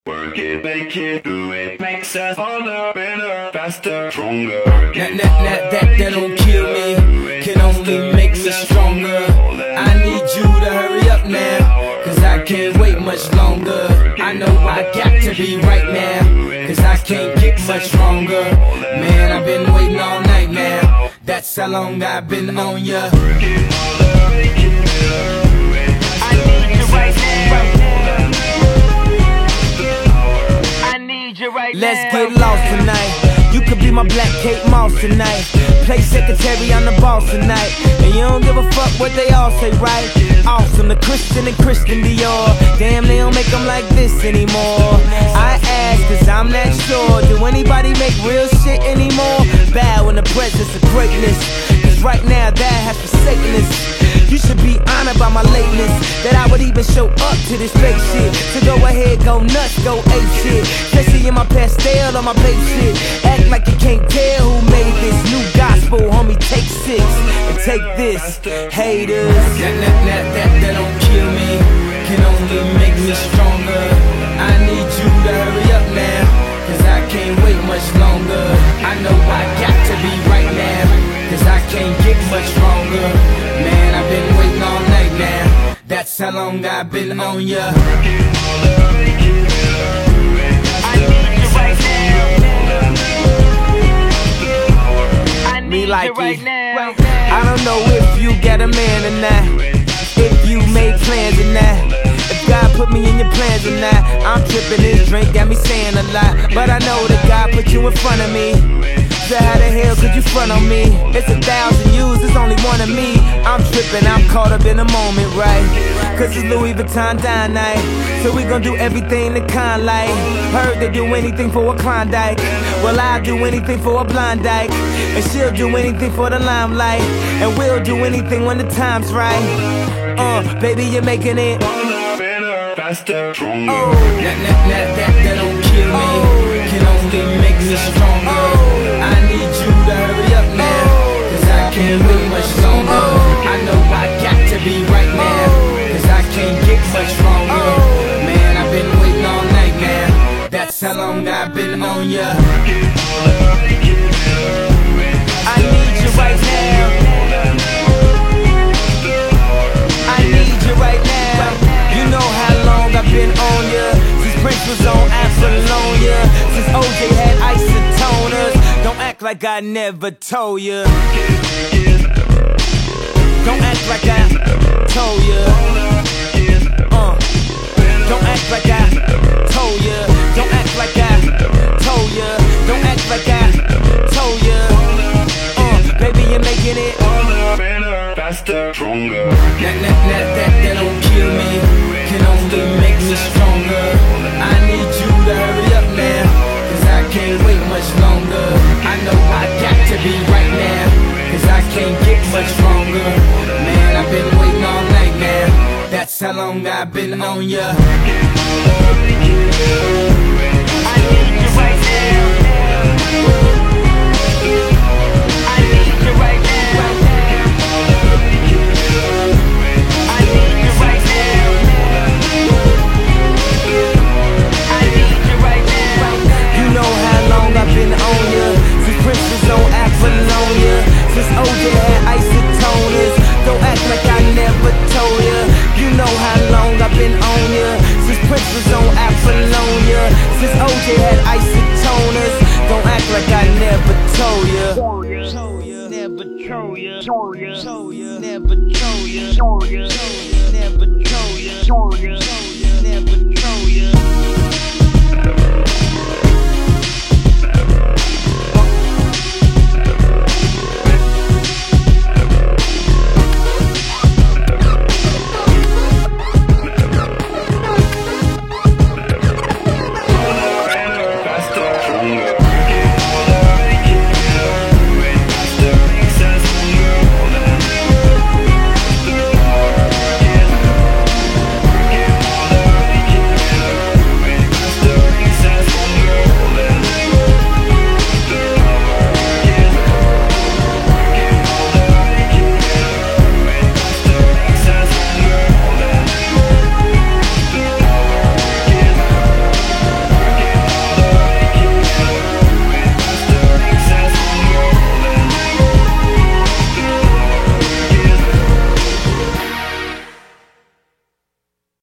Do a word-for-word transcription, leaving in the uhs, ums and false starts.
Work it, make it, do it, makes us harder, better, faster, stronger. That, that, that, that, that don't kill me, can only make me stronger. I need you to hurry up now, cause I can't wait much longer. I know I got to be right now, cause I can't get much stronger. Man, I've been waiting all night now, that's how long I've been on ya. Let's get lost tonight. You could be my black Kate Moss tonight. Play secretary, I'm the boss tonight. And you don't give a fuck what they all say, right? Awesome, the Christian and Christian Dior. Damn, they don't make them like this anymore. I ask, cause I'm not sure. Do anybody make real shit anymore? Bow in the presence of greatness, cause right now that has forsaken us. You should be honored by my lateness, that I would even show up to this fake shit. So go ahead, go nuts, go ape shit. Especially in my pastel on my babe shit. Act like you can't tell who made this new gospel, homie. Take six and take this, haters. That, that, that, that, that don't kill me, can only make me stronger. I need you to hurry up now, cause I can't wait much longer. I know I got to be right now, cause I can't get much stronger. Man, I've been waiting all night now, that's how long I've been on ya. Me like it. I don't know if you got a man or not, if you made plans or not, if God put me in your plans or not. I'm tripping, this drink got me saying a lot, but I know that God put you in front of me. So how the hell could you front on me? It's a thousand yous, it's only one of me. I'm tripping, I'm caught up in the moment, right? Cause it's Louis Vuitton dine night, so we gon' do everything the kind like. Heard they do anything for a Klondike, well I'll do anything for a blind dyke. And she'll do anything for the limelight, and we'll do anything when the time's right. Uh, baby, you're making it Better, faster, stronger. Oh, that, that, that, that, that don't kill me, can only make me stronger. I need you to hurry up now, cause I can't wait much longer. I know I got to be right now, cause I can't get much stronger. Man, I've been waiting all night now, that's how long I've been on ya. I need you right now, I need you right now. You know how long I've been on ya, since Prince was on Apollonia, since O J had isotoners. Don't act like I never told ya, don't act like I told ya. uh, Don't act like I told ya, don't act like I told ya, don't act like I told ya. uh, Baby, you're making it Better, faster, stronger. That, that, that, that, that don't kill me, can only make me stronger. I need you to hurry up now, cause I can't wait much longer. I know I got to be right now, cause I can't get much stronger. Man, I've been waiting all night now, that's how long I've been on ya.